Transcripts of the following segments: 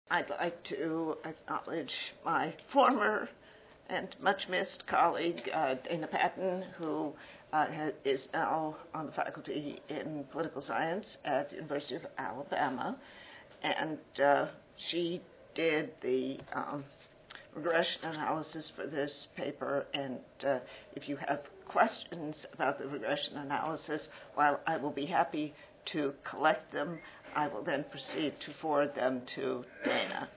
I'd like to acknowledge my former and much missed colleague, Dana Patton, who is now on the faculty in political science at the University of Alabama. And she did the regression analysis for this paper. And if you have questions about the regression analysis, while I will be happy to collect them, I will then proceed to forward them to Dana.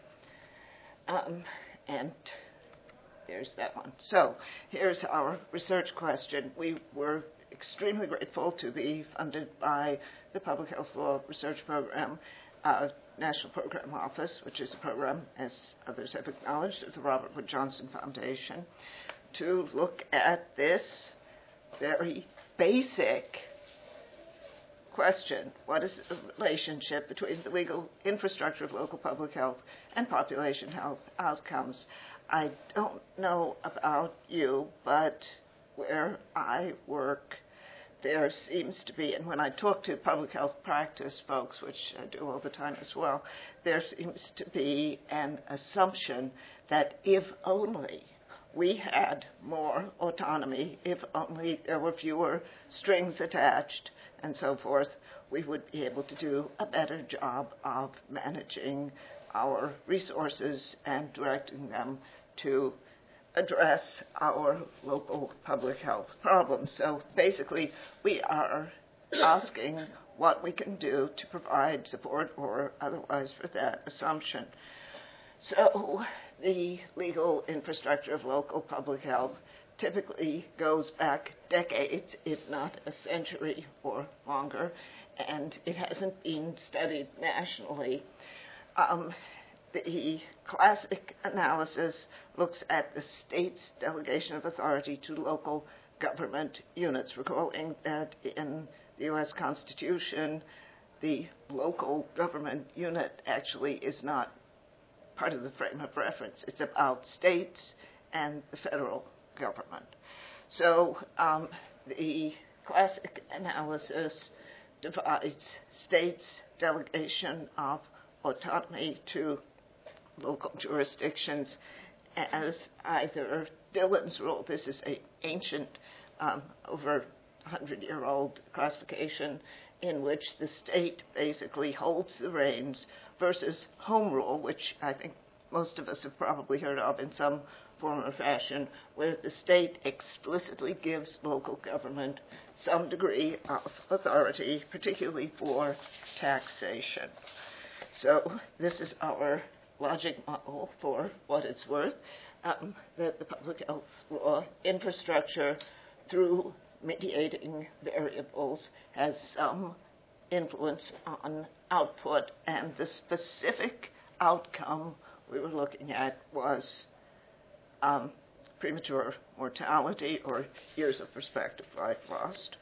And here's that one. So here's our research question. We were extremely grateful to be funded by the Public Health Law Research Program, National Program Office, which is a program, as others have acknowledged, of the Robert Wood Johnson Foundation, to look at this very basic question: what is the relationship between the legal infrastructure of local public health and population health outcomes? I don't know about you, but where I work, there seems to be, and when I talk to public health practice folks, which I do all the time as well, there seems to be an assumption that if only we had more autonomy, if only there were fewer strings attached and so forth, we would be able to do a better job of managing our resources and directing them to address our local public health problems. So basically, we are asking what we can do to provide support or otherwise for that assumption. So the legal infrastructure of local public health typically goes back decades, if not a century or longer, and it hasn't been studied nationally. The classic analysis looks at the state's delegation of authority to local government units, recalling that in the U.S. Constitution, the local government unit actually is not part of the frame of reference. It's about states and the federal government. So the classic analysis divides states' delegation of autonomy to local jurisdictions as either Dillon's rule. This is an ancient, over 100-year-old classification in which the state basically holds the reins, versus home rule, which I think most of us have probably heard of in some form or fashion, where the state explicitly gives local government some degree of authority, particularly for taxation. So this is our logic model for what it's worth, that the public health law infrastructure, through mediating variables, has some influence on output, and the specific outcome we were looking at was premature mortality, or years of prospective life lost.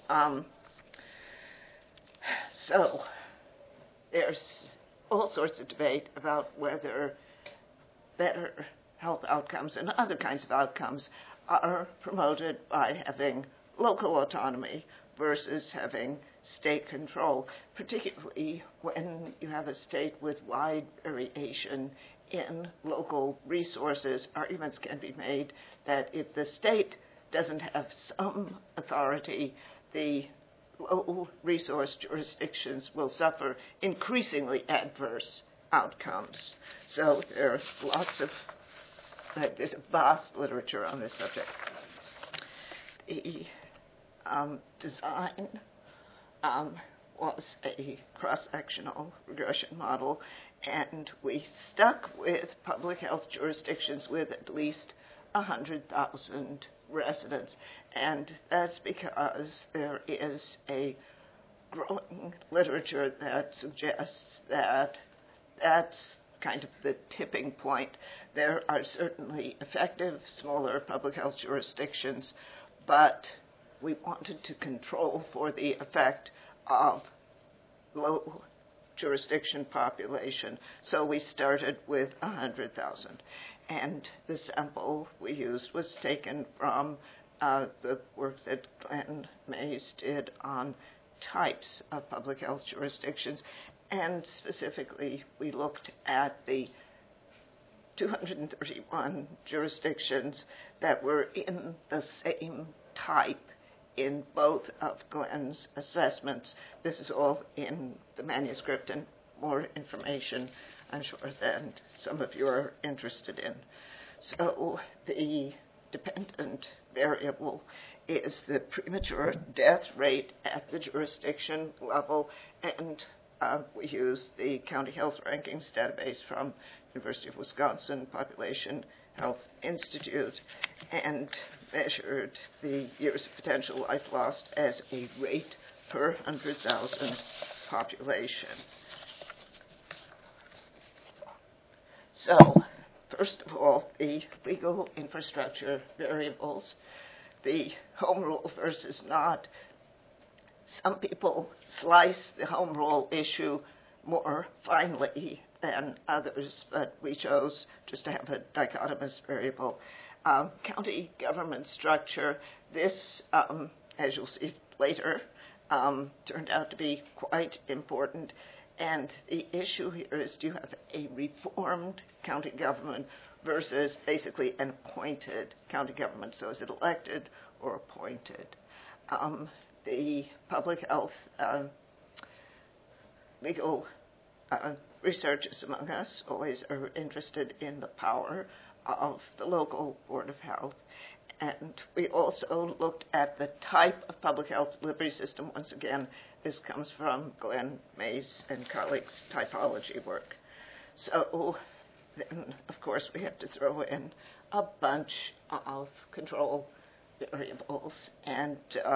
So there's all sorts of debate about whether better health outcomes and other kinds of outcomes are promoted by having local autonomy versus having state control, particularly when you have a state with wide variation in local resources. Arguments can be made that if the state doesn't have some authority, the low resource jurisdictions will suffer increasingly adverse outcomes. So there's there's a vast literature on this subject. The design was a cross-sectional regression model, and we stuck with public health jurisdictions with at least 100,000 residents, and that's because there is a growing literature that suggests that that's kind of the tipping point. There are certainly effective smaller public health jurisdictions, but we wanted to control for the effect of low jurisdiction population, so we started with 100,000. And the sample we used was taken from the work that Glenn Mays did on types of public health jurisdictions. And specifically, we looked at the 231 jurisdictions that were in the same type in both of Glenn's assessments. This is all in the manuscript, and more information, I'm sure, than some of you are interested in. So the dependent variable is the premature death rate at the jurisdiction level, and we use the County Health Rankings database from University of Wisconsin Population Health Institute and measured the years of potential life lost as a rate per 100,000 population. So, first of all, the legal infrastructure variables, the home rule versus not. Some people slice the home rule issue more finely than others, but we chose just to have a dichotomous variable. County government structure, this, as you'll see later, turned out to be quite important. And the issue here is, do you have a reformed county government versus basically an appointed county government? So is it elected or appointed? The public health legal researchers among us always are interested in the power of the local Board of Health. And we also looked at the type of public health delivery system. Once again, this comes from Glenn Mays and colleagues' typology work. So then, of course, we have to throw in a bunch of control variables, and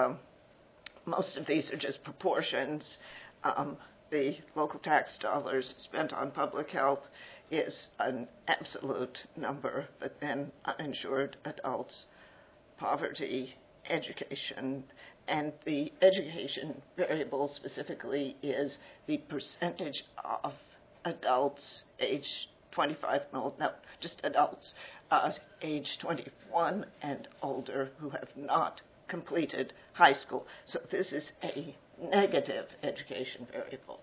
most of these are just proportions. The local tax dollars spent on public health is an absolute number, but then uninsured adults, poverty, education, and the education variable specifically is the percentage of adults age 25, no, just adults age 21 and older who have not completed high school. So this is a negative education variable.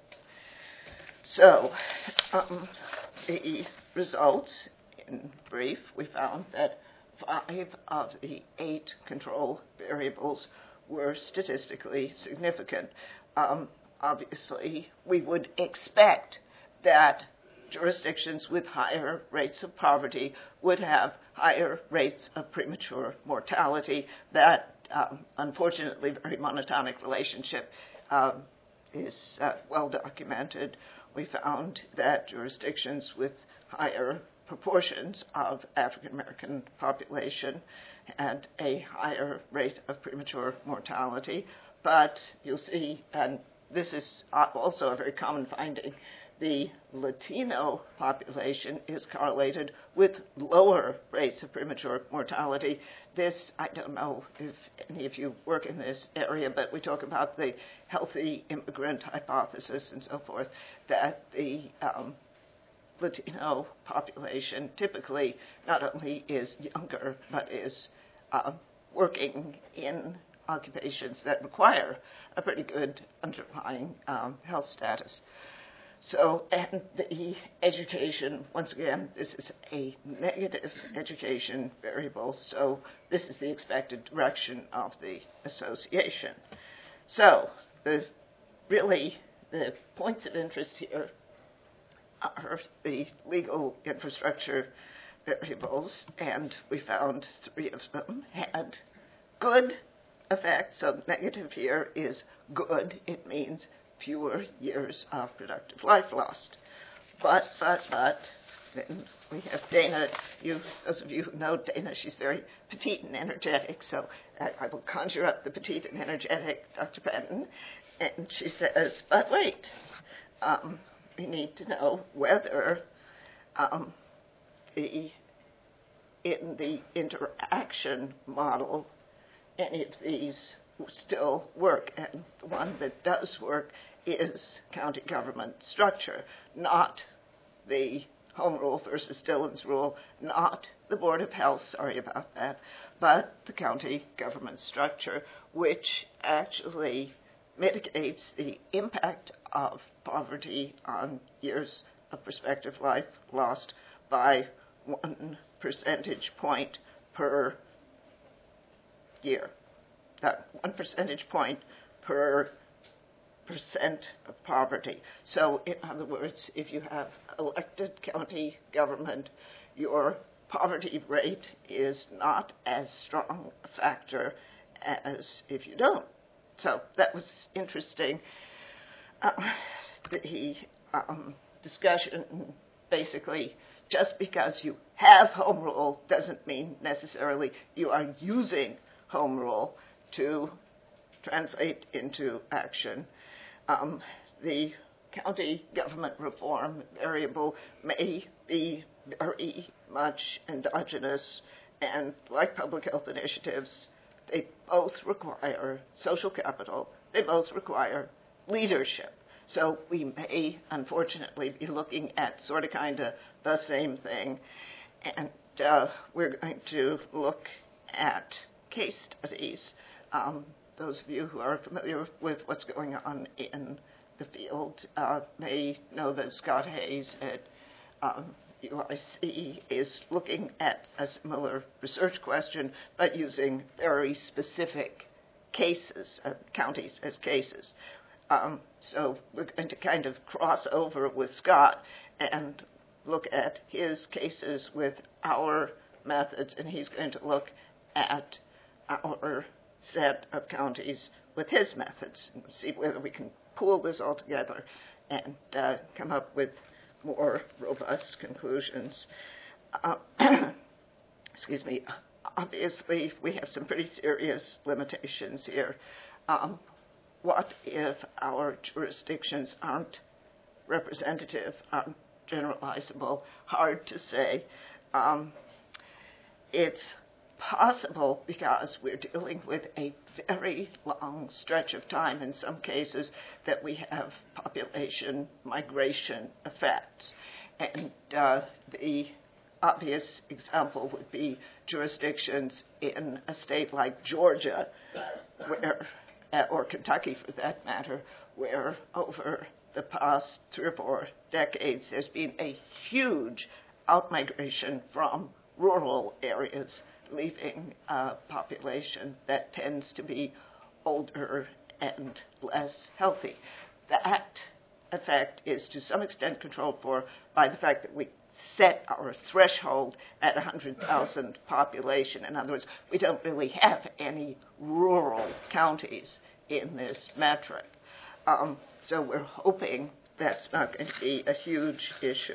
So the results, in brief, we found that 5 of the 8 control variables were statistically significant. Obviously, we would expect that jurisdictions with higher rates of poverty would have higher rates of premature mortality. That, unfortunately, very monotonic relationship is well documented. We found that jurisdictions with higher proportions of African American population had a higher rate of premature mortality. But you'll see, and this is also a very common finding, the Latino population is correlated with lower rates of premature mortality. This, I don't know if any of you work in this area, but we talk about the healthy immigrant hypothesis and so forth, that the Latino population typically not only is younger, but is working in occupations that require a pretty good underlying health status. So, and the education, once again, this is a negative education variable, so this is the expected direction of the association. So, the points of interest here are the legal infrastructure variables, and we found 3 of them had good effects. So negative here is good. It means fewer years of productive life lost. But, then we have Dana. Those of you who know Dana, she's very petite and energetic, so I will conjure up the petite and energetic Dr. Patton, and she says, but wait, we need to know whether in the interaction model any of these still work, and the one that does work is county government structure, not the home rule versus Dillon's rule, not the Board of Health, sorry about that, but the county government structure, which actually mitigates the impact of poverty on years of prospective life lost by 1 percentage point per year. 1 percentage point per percent of poverty. So, in other words, if you have elected county government, your poverty rate is not as strong a factor as if you don't. So that was interesting. The discussion basically, just because you have home rule doesn't mean necessarily you are using home rule to translate into action. The county government reform variable may be very much endogenous, and like public health initiatives, they both require social capital, they both require leadership. So we may, unfortunately, be looking at sort of kind of the same thing, and we're going to look at case studies. Those of you who are familiar with what's going on in the field may know that Scott Hayes at UIC is looking at a similar research question, but using very specific cases, counties as cases. So we're going to kind of cross over with Scott and look at his cases with our methods, and he's going to look at our set of counties with his methods and see whether we can pool this all together and come up with more robust conclusions. Excuse me. Obviously, we have some pretty serious limitations here. What if our jurisdictions aren't representative, aren't generalizable? Hard to say. It's possible because we're dealing with a very long stretch of time in some cases that we have population migration effects. And the obvious example would be jurisdictions in a state like Georgia, where, or Kentucky for that matter, where over the past 3 or 4 decades there's been a huge outmigration from rural areas, leaving a population that tends to be older and less healthy. That effect is to some extent controlled for by the fact that we set our threshold at 100,000 population. In other words, we don't really have any rural counties in this metric. So we're hoping that's not going to be a huge issue.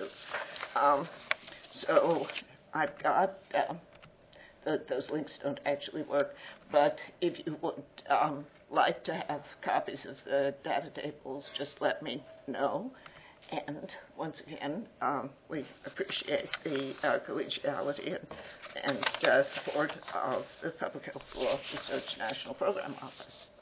So I've got, those links don't actually work, but if you would like to have copies of the data tables, just let me know. And once again, we appreciate the collegiality and support of the Public Health Law Research National Program Office.